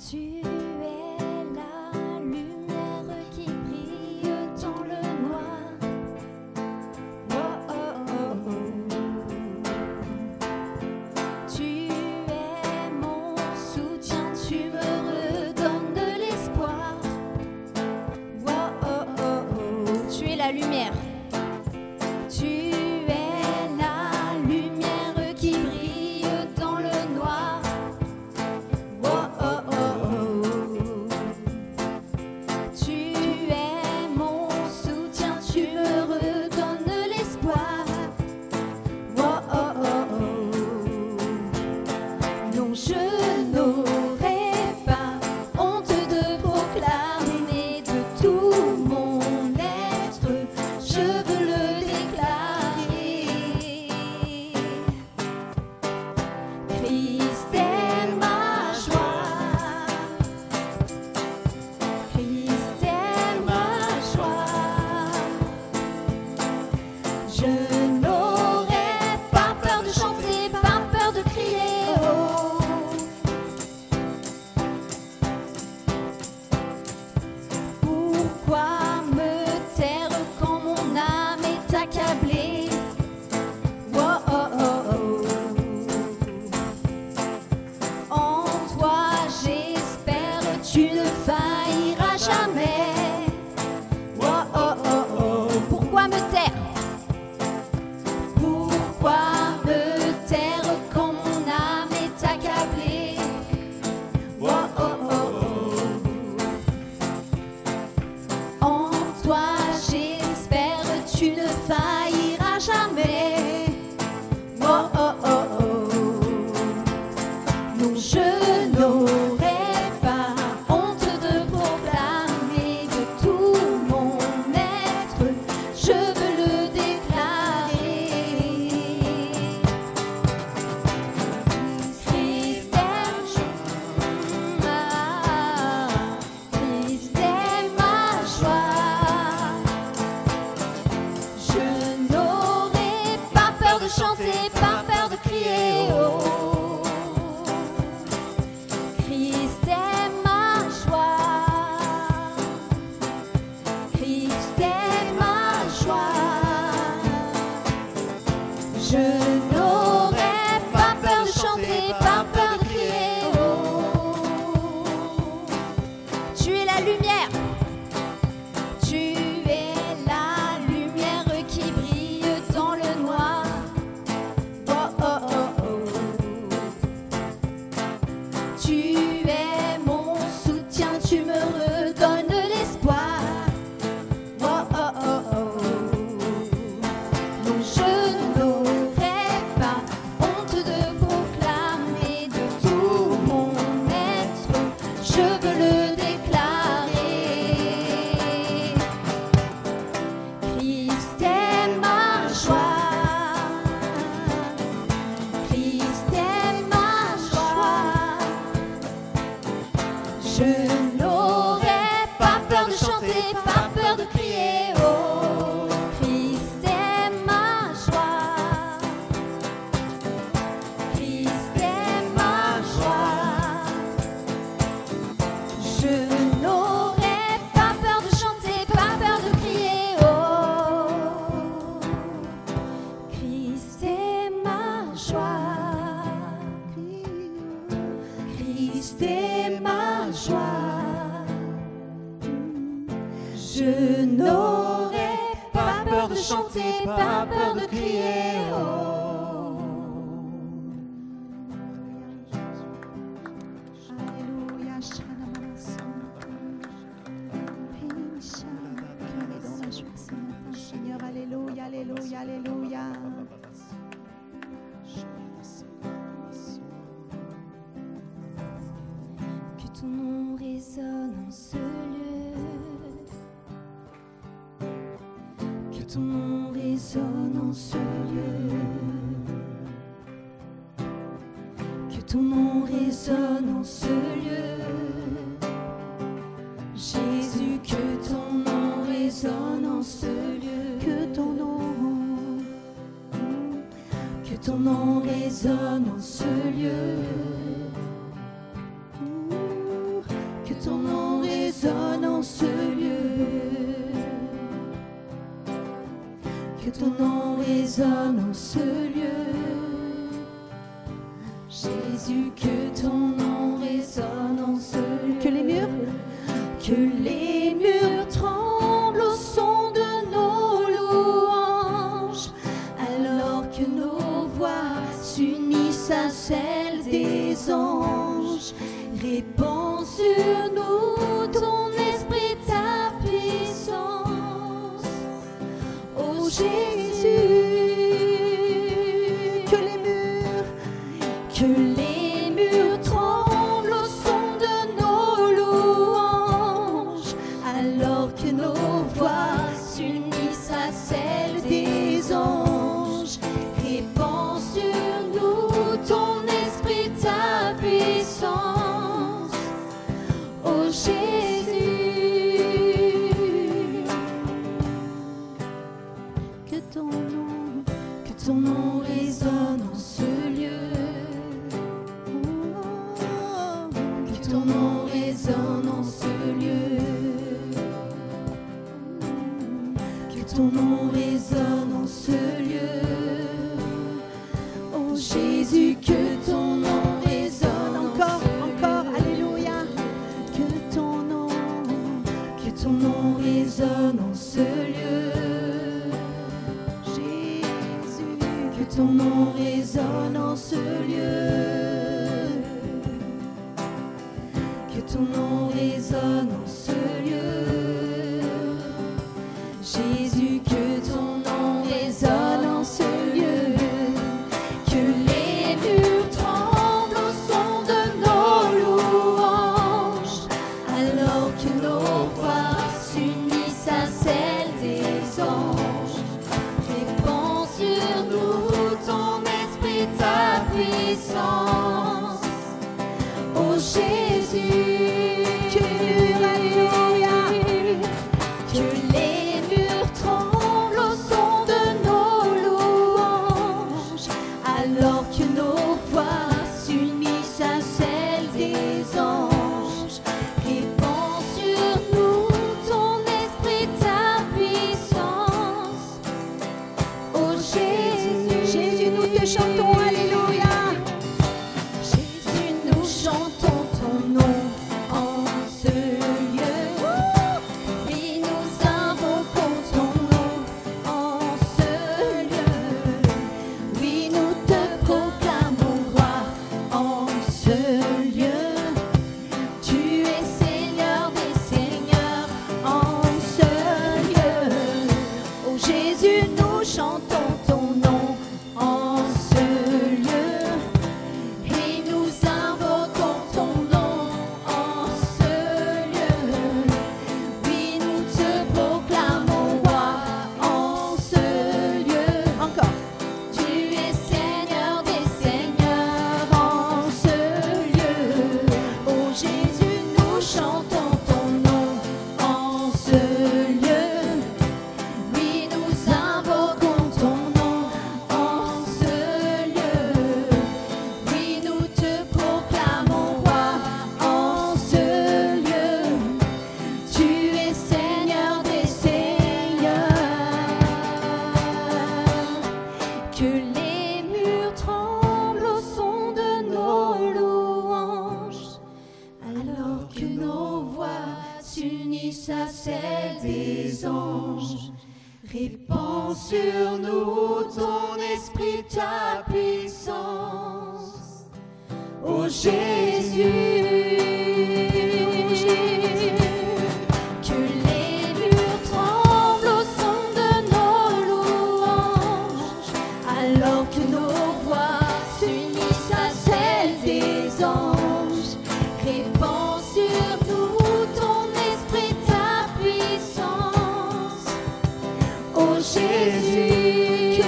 Tu es la lumière qui brille dans le noir. Oh, oh, oh, oh. Tu es mon soutien, tu me redonnes de l'espoir. Oh, oh, oh, oh. Tu es la lumière. Tu es la lumière qui brille dans le noir. Oh, oh, oh, oh. Tu es mon soutien, tu me redonnes de l'espoir. Oh, oh, oh, oh. Non, je n'aurais pas honte de proclamer de tout mon être. Je veux le déclarer. Christ est ma joie. Christ est ma joie. Je n'aurais pas peur de chanter, pas peur de crier. Oh. Pourquoi me taire quand mon âme est accablée? Oh, oh, oh, oh. En toi j'espère, tu ne failliras jamais. Oh, oh, oh, oh. Pourquoi me taire? Pourquoi me taire quand mon âme est accablée? Oh, oh, oh, oh. En toi j'espère, tu ne failliras jamais. Oh, oh, oh, oh. Non, je n'aurais pas honte de proclamer de tout mon être. Je veux le déclarer. Christ est ma joie. Je n'aurais pas peur de chanter, pas peur de crier. Oh. Christ est ma joie. Christ est ma joie. Je n'aurais pas peur de chanter, pas peur de crier. Oh. Tu es la lumière. Tu es la lumière qui brille dans le noir. Oh, oh, oh, oh. Tu es mon soutien, tu me redonnes de l'espoir. Oh, oh, oh, oh. Non, je n'aurais pas honte de proclamer de tout mon être. Je veux le déclarer. Christ est ma joie. Christ est ma joie. Je n'aurais pas peur de chanter, pas peur de crier. Oh, Christ est ma joie. Christ est ma joie. Je n'aurais pas peur de chanter, pas peur de crier. Oh, Christ est ma joie. Christ est ma joie. Je n'aurais pas peur de chanter, pas peur de crier. Oh. Alléluia, dans la joie ce matin, Seigneur, alléluia, alléluia, alléluia. Que ton nom résonne en ce lieu. Que ton nom résonne en ce lieu. Que ton nom résonne en ce lieu. Jésus, que ton nom résonne en ce lieu. Que ton nom, Que ton nom résonne en ce lieu. que ton nom résonne en ce lieu. Jésus, que ton nom résonne en ce lieu. Que les murs tremblent au son de nos louanges, alors que nos voix s'unissent à celles des anges. Répands sur nous ton esprit, ta puissance. Ô Jésus, que les murs tremblent au son de nos louanges, alors que nos voix s'unissent à celles des anges. Répands sur nous ton esprit, ta puissance. Ô Jésus, que ton nom résonne en ce lieu. Que ton nom résonne en ce lieu. Que ton nom résonne en ce lieu. Oh Jésus, que ton nom résonne encore, encore, alléluia. que ton nom résonne en ce lieu. Jésus, Que ton nom résonne en ce lieu. Que ton nom résonne en ce lieu. Jésus, que ton nom résonne en ce lieu. Que les murs tremblent au son de nos louanges, alors que nos voix s'unissent à celles des anges. Répands sur nous ton esprit, ta puissance. Ô Jésus, alléluia. que les murs tremblent au son de nos louanges, alors que nos voix s'unissent à celles des anges. Répands sur nous ton esprit, ta puissance. Ô Jésus, Jésus, nous te chantons, alléluia. Jésus, nous chantons ton nom en ce lieu. Oui, nous invoquons ton nom en ce lieu. Oui, nous te proclamons roi en ce lieu. Tu es Seigneur des seigneurs en ce lieu. Oh Jésus, nous chantons ton nom en ce lieu. Et nous invoquons ton nom en ce lieu. Oui, nous te proclamons roi en ce lieu. Encore. Tu es Seigneur des seigneurs en ce lieu. Oh Jésus, nous chantons ton nom en ce lieu. Oui, nous invoquons ton nom en ce lieu. Oui, nous te proclamons roi en ce lieu. Tu es Seigneur des seigneurs. Que les murs tremblent au son de nos louanges, alors que nos voix s'unissent à celles des anges. Répands sur nous ton esprit, ta puissance. Ô Jésus, que les murs tremblent au son de nos louanges, alors que nos voix s'unissent à celles des anges. Répands sur nous ton esprit, ta puissance. Ô Jésus,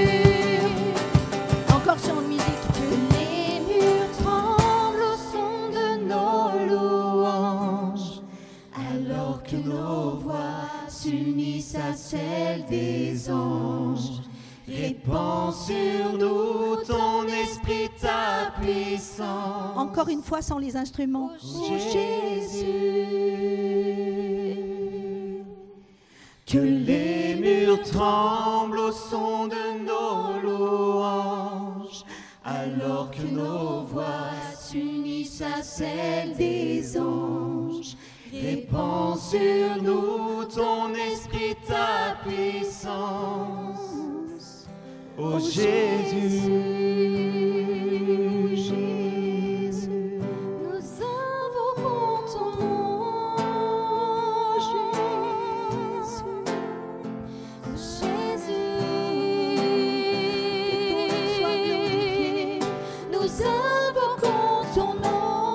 Encore sur une musique. que les murs tremblent au son de nos louanges, alors que nos voix s'unissent à celles des anges. Répands sur nous ton esprit, ta puissance. Encore une fois sans les instruments. Ô Jésus, que les murs nature tremble au son de nos louanges, alors que nos voix s'unissent à celles des anges. Répands sur nous ton esprit, ta puissance. Ô Jésus, Jésus, nous invoquons ton nom. Jésus, nous invoquons ton nom.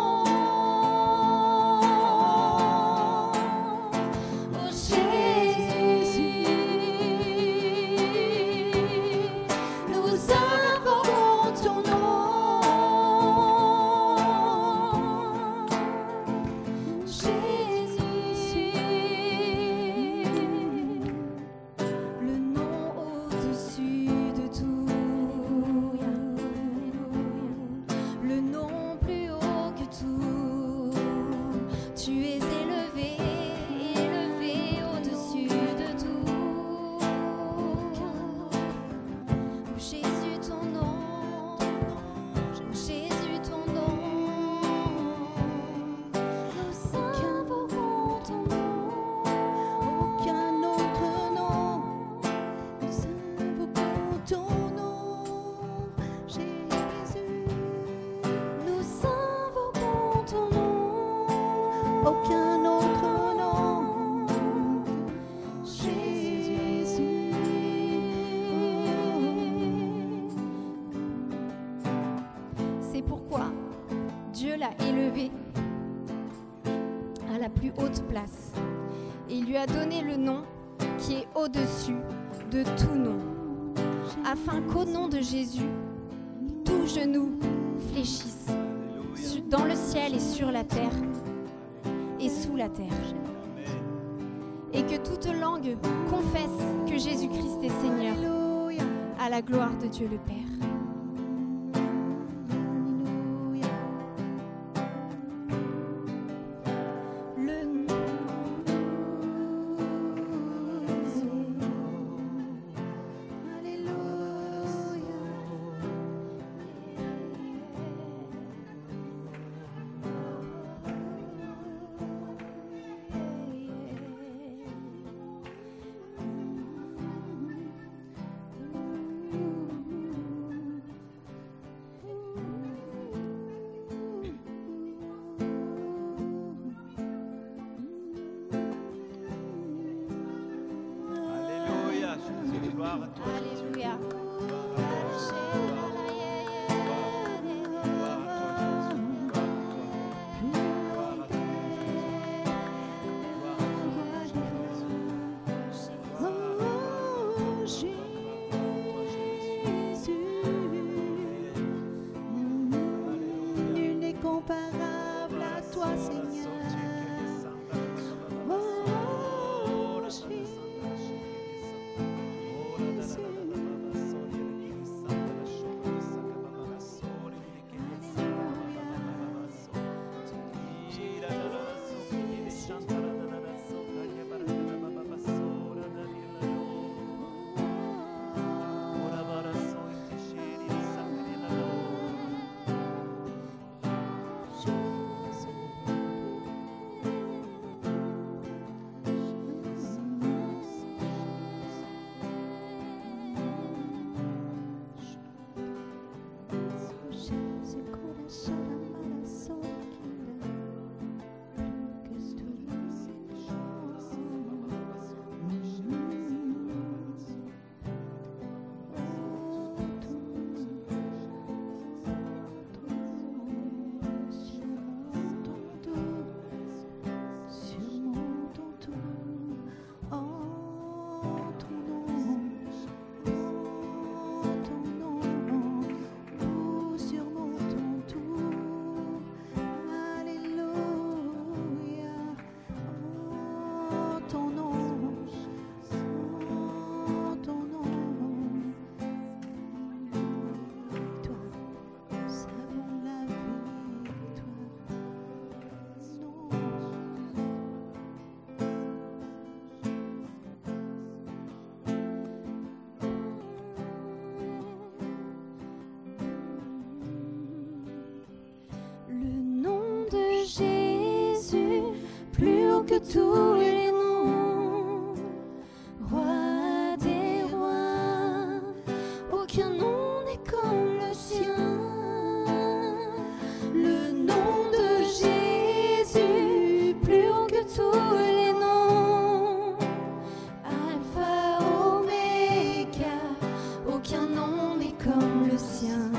Aucun autre nom, Jésus. C'est pourquoi Dieu l'a élevé à la plus haute place et il lui a donné le nom qui est au-dessus de tout nom, afin qu'au nom de Jésus, tout genou fléchisse dans le ciel et sur la terre et sous la terre, et que toute langue confesse que Jésus-Christ est Seigneur, à la gloire de Dieu le Père. Alléluia. Nul n'est comparable à toi, Seigneur. tous les noms. Roi des rois, aucun nom n'est comme le sien. Le nom de Jésus, plus haut que tous les noms. Alpha, Oméga, aucun nom n'est comme le sien.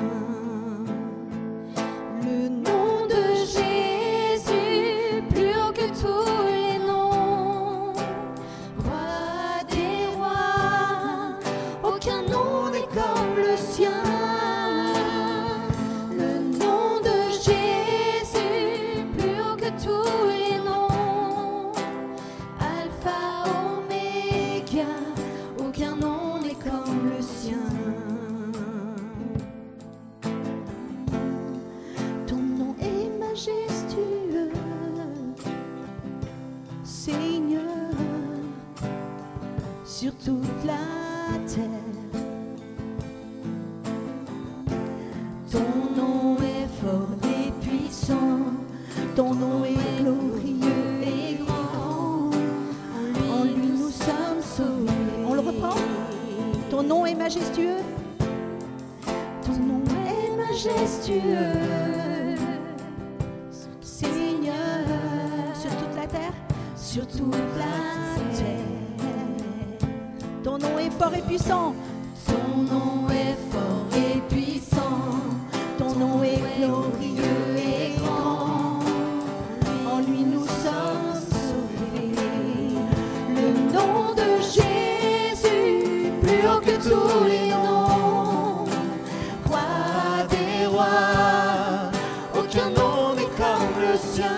Le nom de Jésus, plus haut que tous les noms. Roi des rois, aucun nom n'est comme le sien. Le nom de Jésus, plus haut que tous les noms. Alpha, Oméga, aucun nom n'est comme le sien. Ton nom est majestueux, Seigneur, sur toute la terre. Ton nom est fort et puissant, ton nom est glorieux et grand. En lui nous sommes sauvés. On le reprend? Ton nom est majestueux. Ton nom est majestueux, Seigneur, Sur toute la terre. sur toute la terre. Ton nom est fort et puissant. Ton nom est fort et puissant, Ton nom est glorieux et grand. En lui nous sommes Sauvés. Le nom de Jésus, plus haut que tous les noms. Roi des rois, aucun nom n'est comme le sien.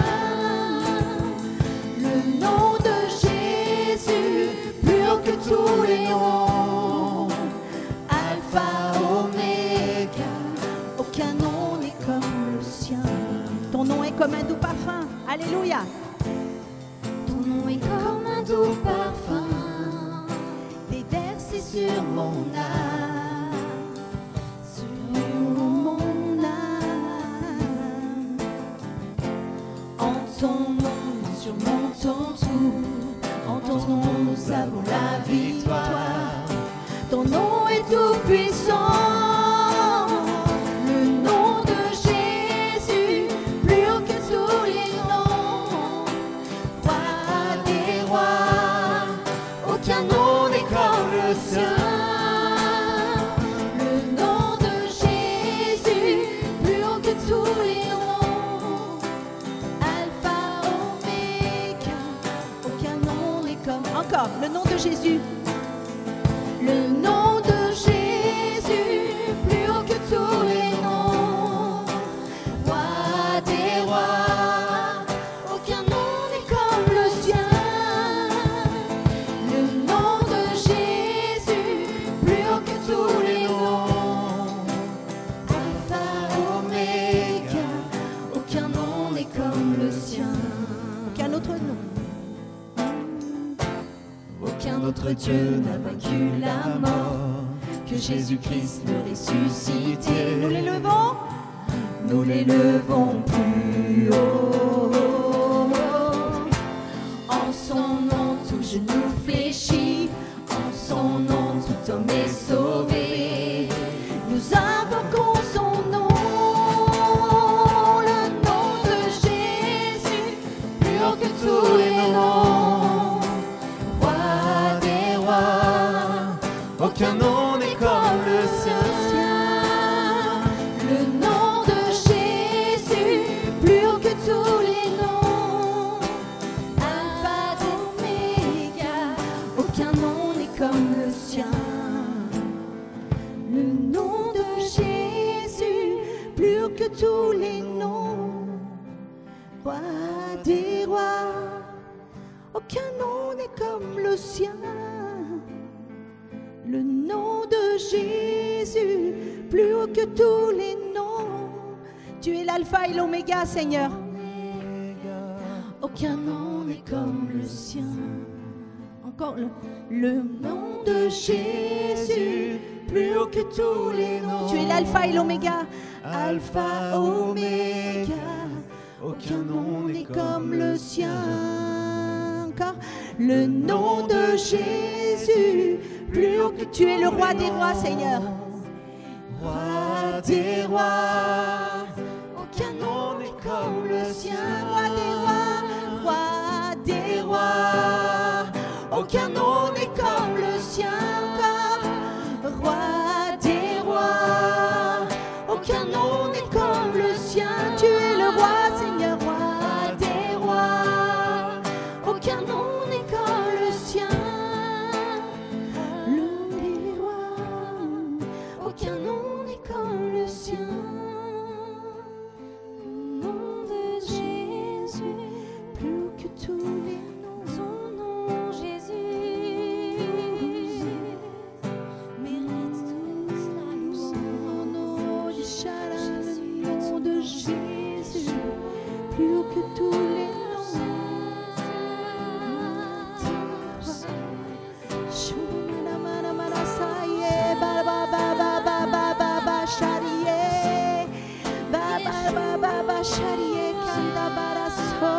Le nom de Jésus, plus haut que tous les noms. Alpha, Oméga, aucun nom n'est comme le sien. Ton nom est comme un doux parfum. Alléluia. Ton nom est comme un doux parfum, déversé sur mon âme, sur mon âme. En ton nom, nous surmontons tout. En ton nom, nous avons la victoire. Ton nom est tout puissant. Le nom de Jésus, plus haut que tous les noms. Roi des rois, aucun nom n'est comme le sien. Le nom de Jésus, plus haut que tous les noms. Alpha, Oméga, aucun nom n'est comme. Encore, le nom de Jésus. Le nom de Jésus, plus haut que tous les noms. Roi des rois, aucun nom n'est comme le sien. Le nom de Jésus, plus haut que tous les noms. Alpha, Oméga, aucun nom n'est comme le sien. Aucun autre nom. Aucun autre Dieu n'a vaincu la mort que Jésus-Christ le ressuscité. Nous l'élevons. Nous l'élevons plus haut. En son nom, tout genou fléchit. En son nom, tout homme est sauvé. Nous invoquons son nom. Le nom de Jésus, plus haut que tous les noms. Roi des rois, aucun nom n'est comme le sien. Le nom de Jésus, plus haut que tous les noms. Alpha, Oméga, aucun nom n'est comme le sien. Le nom de Jésus, plus haut que tous les noms. Roi des rois, aucun nom n'est comme le sien. Le nom de Jésus, plus haut que tous les noms. Tu es l'alpha et l'oméga, Seigneur. Aucun nom n'est comme le sien. Encore Le nom de Jésus, plus haut que tous les noms. Tu es l'alpha et l'oméga. Alpha, Oméga, aucun nom n'est comme le sien. le nom de Jésus. Plus haut que tu es le roi des rois, Seigneur. Roi des rois, aucun nom n'est comme le sien. Roi des rois, roi des rois, Aucun nom n'est comme le sien. roi des rois, Aucun nom n'est comme le sien. tu es le roi, Seigneur, roi. Roi des rois, aucun nom n'est comme le sien. Le des rois, Aucun nom n'est comme le sien. Au nom de Jésus, plus haut que tous les noms. ton nom Jésus mérite toute la louange. Au nom de Jésus, le nom de Jésus, plus haut que tous les noms. Shuna mana mana saye, ba ba ba ba ba ba ba ba shariye, ba ba ba ba ba shariye kanda baraso.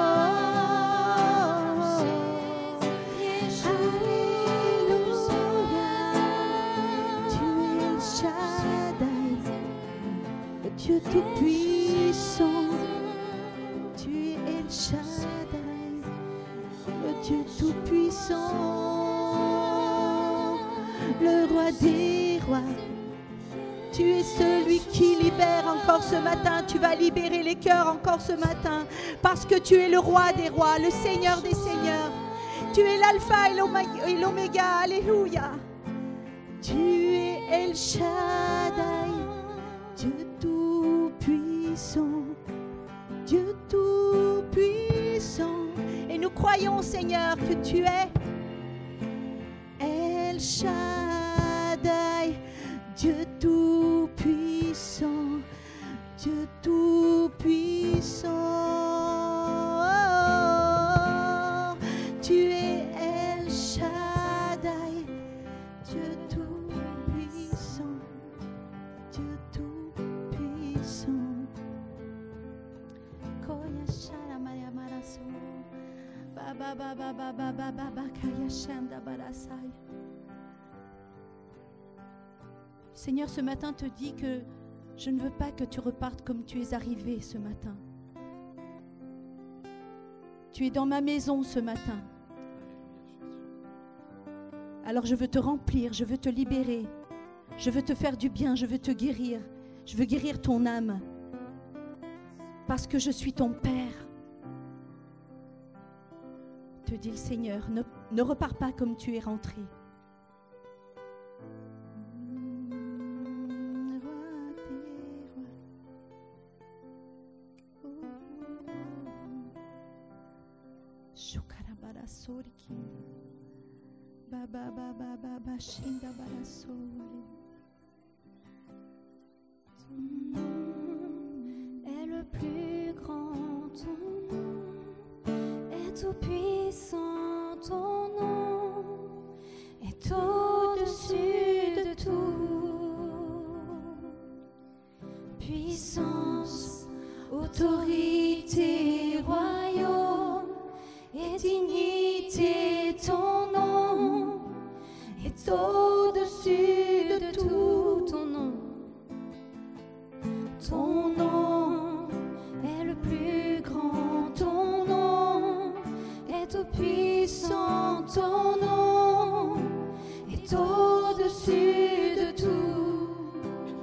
Alléluia, tu es El Shaddai, le Dieu tout-puissant. Tu es El Shaddai, le Dieu tout-puissant, le roi des rois. Tu es celui qui libère encore ce matin. Tu vas libérer les cœurs encore ce matin parce que tu es le roi des rois, le Seigneur des seigneurs. Tu es l'alpha et l'oméga. Alléluia. Tu es El Shaddai, Dieu tout-puissant, Dieu tout-puissant. Et nous croyons, Seigneur, que tu es El Shaddai, Dieu tout-puissant, Dieu tout-puissant. Tu es El Shaddai, Dieu tout-puissant, Dieu tout-puissant. Koya shara maya maraso, ba ba ba ba ba ba ba ba ba kaya shanda barasai. Seigneur, ce matin te dis que je ne veux pas que tu repartes comme tu es arrivé ce matin. Tu es dans ma maison ce matin. Alors je veux te remplir, je veux te libérer, je veux te faire du bien, je veux te guérir, je veux guérir ton âme. Parce que je suis ton Père. Te dit le Seigneur, ne repars pas comme tu es rentré. Ton nom est le plus grand, ton nom est tout puissant, ton nom est au-dessus de tout. Puissance, autorité, royaume et dignité, ton nom est au-dessus de tout, ton nom. Ton nom est le plus grand, ton nom est tout puissant, ton nom est au-dessus de tout.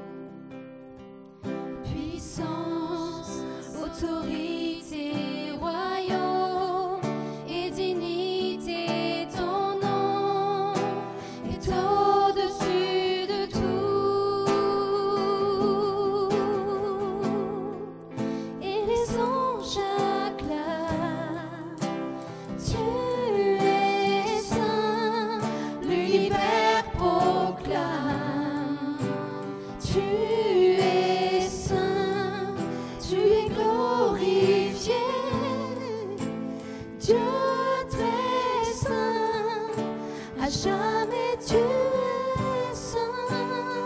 Puissance, autorité, royaume et dignité, ton nom est au-dessus de tout. Et les anges acclament, tu es saint, l'univers proclame, tu es saint, tu es glorifié, Dieu très saint, à jamais tu es saint.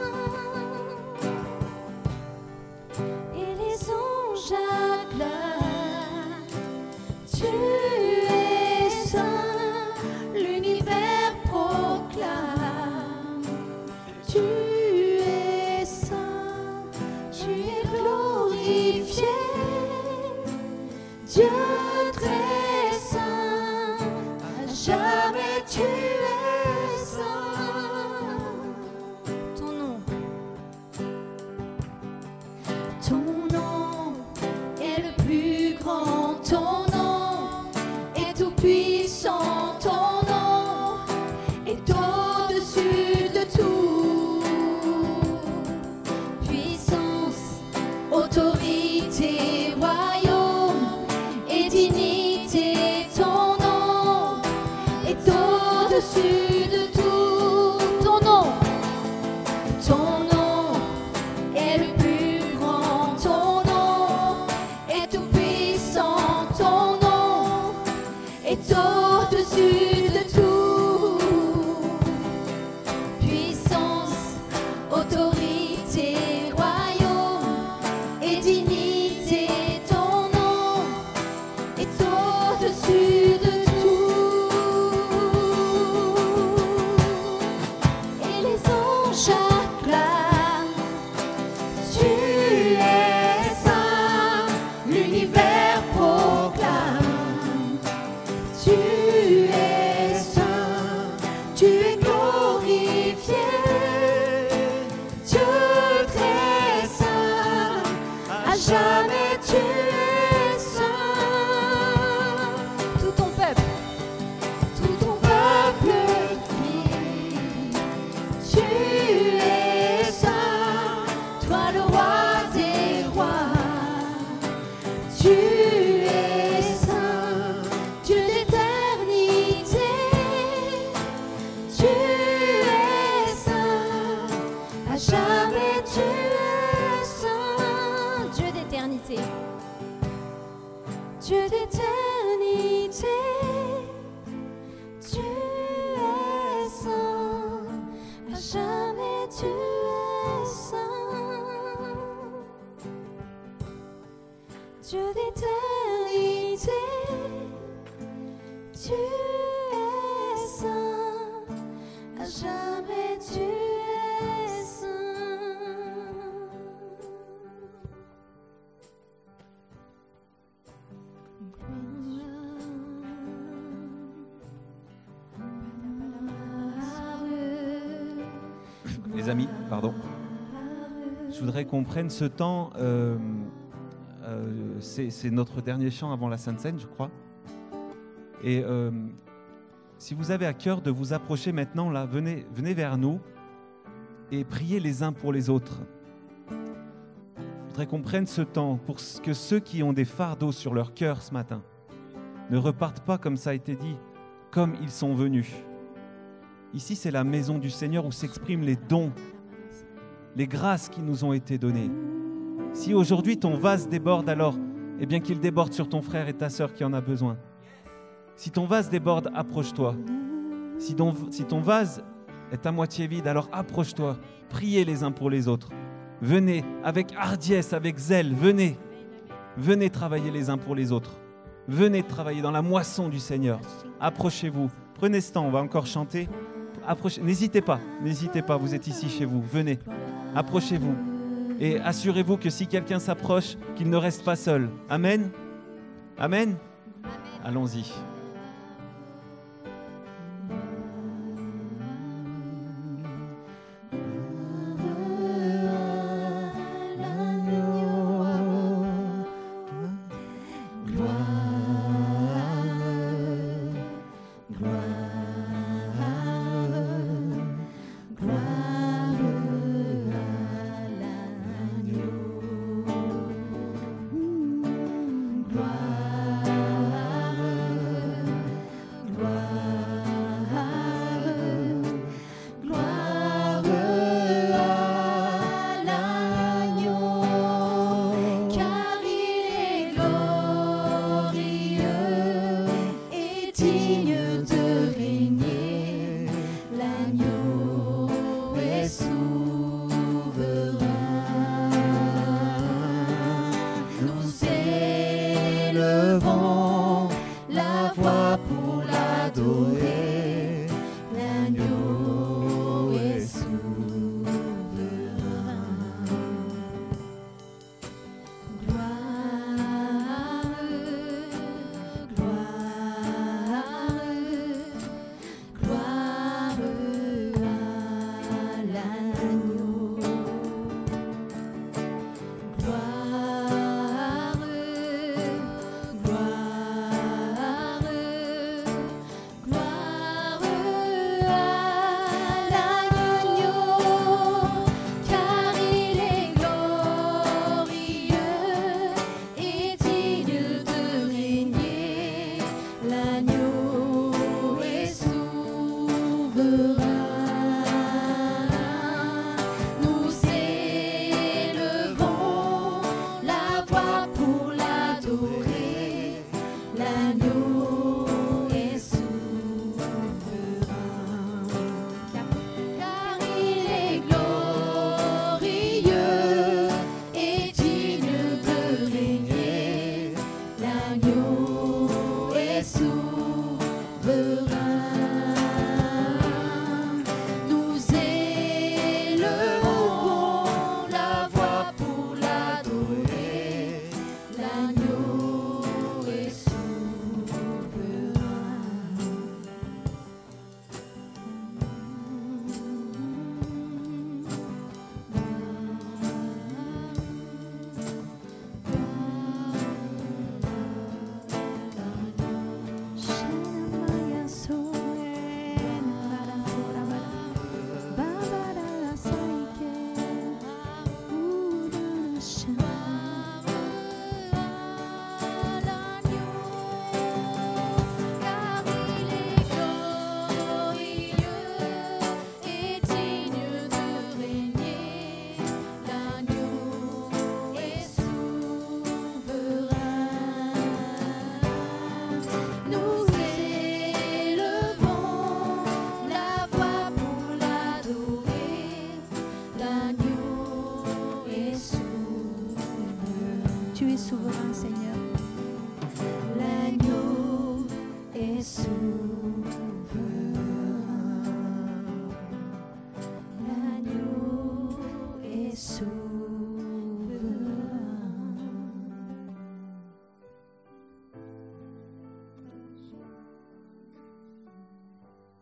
Et les anges acclament, tu es saint, tu es saint, Dieu d'éternité, Dieu d'éternité, tu es saint, à jamais tu es saint, Dieu d'éternité, tu es saint, à jamais tu es saint. Les amis, pardon. Je voudrais qu'on prenne ce temps. C'est notre dernier chant avant la Sainte Seine, je crois. Et si vous avez à cœur de vous approcher maintenant, là, venez vers nous et priez les uns pour les autres. Je voudrais qu'on prenne ce temps pour que ceux qui ont des fardeaux sur leur cœur ce matin ne repartent pas, comme ça a été dit, comme ils sont venus. Ici, c'est la maison du Seigneur où s'expriment les dons, les grâces qui nous ont été données. Si aujourd'hui ton vase déborde, alors, eh bien qu'il déborde sur ton frère et ta sœur qui en a besoin. Si ton vase déborde, approche-toi. Si ton vase est à moitié vide, alors approche-toi. Priez les uns pour les autres. Venez avec hardiesse, avec zèle, venez. Venez travailler les uns pour les autres. Venez travailler dans la moisson du Seigneur. Approchez-vous. Prenez ce temps, on va encore chanter. N'hésitez pas, vous êtes ici chez vous. Venez, approchez-vous. Et assurez-vous que si quelqu'un s'approche, qu'il ne reste pas seul. Amen. Amen. Allons-y. Seigneur. L'agneau est sourd.